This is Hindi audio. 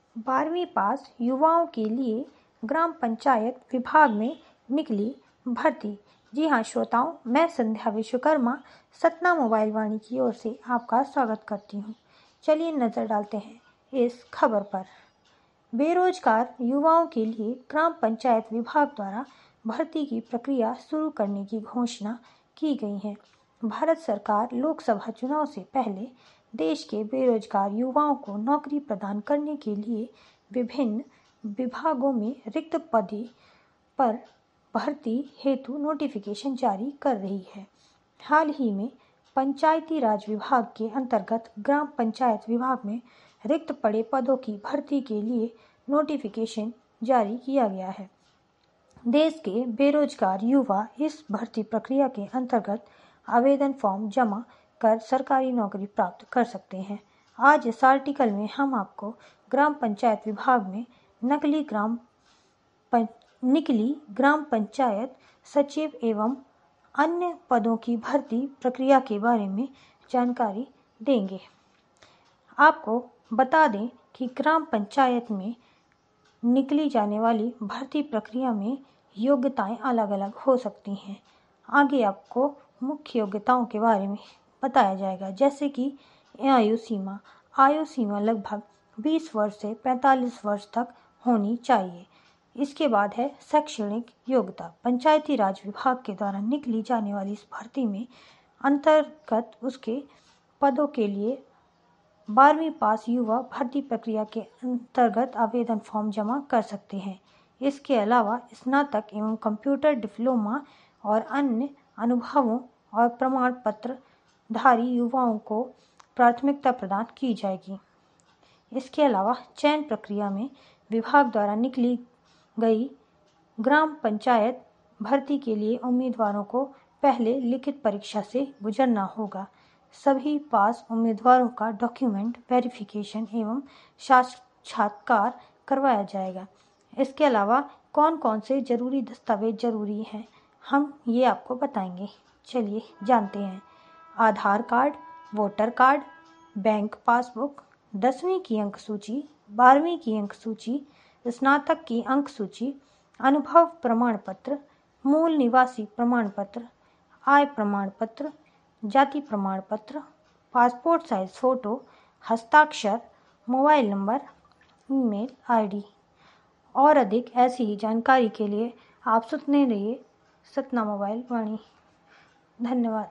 12वीं पास युवाओं के लिए ग्राम पंचायत विभाग में निकली भर्ती। जी हाँ श्रोताओं, मैं संध्या विश्वकर्मा सतना मोबाइल वाणी की ओर से आपका स्वागत करती हूँ। चलिए नज़र डालते हैं इस खबर पर। बेरोजगार युवाओं के लिए ग्राम पंचायत विभाग द्वारा भर्ती की प्रक्रिया शुरू करने की घोषणा की गई है। भारत सरकार लोकसभा चुनाव से पहले देश के बेरोजगार युवाओं को नौकरी प्रदान करने के लिए विभिन्न विभागों में रिक्त पदों पर भर्ती हेतु नोटिफिकेशन जारी कर रही है। हाल ही में पंचायती राज विभाग के अंतर्गत ग्राम पंचायत विभाग में रिक्त पड़े पदों की भर्ती के लिए नोटिफिकेशन जारी किया गया है। देश के बेरोजगार युवा इस भर्ती प्रक्रिया के अंतर्गत आवेदन फॉर्म जमा कर सरकारी नौकरी प्राप्त कर सकते हैं। आज इस आर्टिकल में हम आपको ग्राम पंचायत विभाग में निकली ग्राम पंचायत सचिव एवं अन्य पदों की भर्ती प्रक्रिया के बारे में जानकारी देंगे। आपको बता दें कि ग्राम पंचायत में निकली जाने वाली भर्ती प्रक्रिया में योग्यताएं अलग अलग हो सकती हैं। आगे आपको मुख्य योग्यताओं के बारे में बताया जाएगा, जैसे कि आयु सीमा लगभग 20 वर्ष से 45 वर्ष तक होनी चाहिए। इसके बाद है शैक्षणिक योग्यता। पंचायती राज विभाग के द्वारा निकली जाने वाली इस भर्ती में अंतर्गत उसके पदों के लिए 12वीं पास युवा भर्ती प्रक्रिया के अंतर्गत आवेदन फॉर्म जमा कर सकते हैं। इसके अलावा स्नातक एवं कंप्यूटर डिप्लोमा और अन्य अनुभवों और प्रमाण पत्र धारी युवाओं को प्राथमिकता प्रदान की जाएगी। इसके अलावा चयन प्रक्रिया में विभाग द्वारा निकली गई ग्राम पंचायत भर्ती के लिए उम्मीदवारों को पहले लिखित परीक्षा से गुजरना होगा। सभी पास उम्मीदवारों का डॉक्यूमेंट वेरिफिकेशन एवं साक्षात्कार करवाया जाएगा। इसके अलावा कौन कौन से जरूरी दस्तावेज जरूरी हैं, हम ये आपको बताएंगे। चलिए जानते हैं। Aadhaar card, voter card, bank passbook, 10वीं की अंक सूची, 12वीं की अंक सूची, स्नातक की अंक सूची, अनुभव प्रमाण पत्र, मूल निवासी प्रमाण पत्र, आय प्रमाण पत्र, जाति प्रमाण पत्र, पासपोर्ट साइज फोटो, हस्ताक्षर, मोबाइल नंबर, ईमेल आईडी और अधिक ऐसी ही जानकारी के लिए आप सुनते रहिए सतना मोबाइल वाणी। धन्यवाद।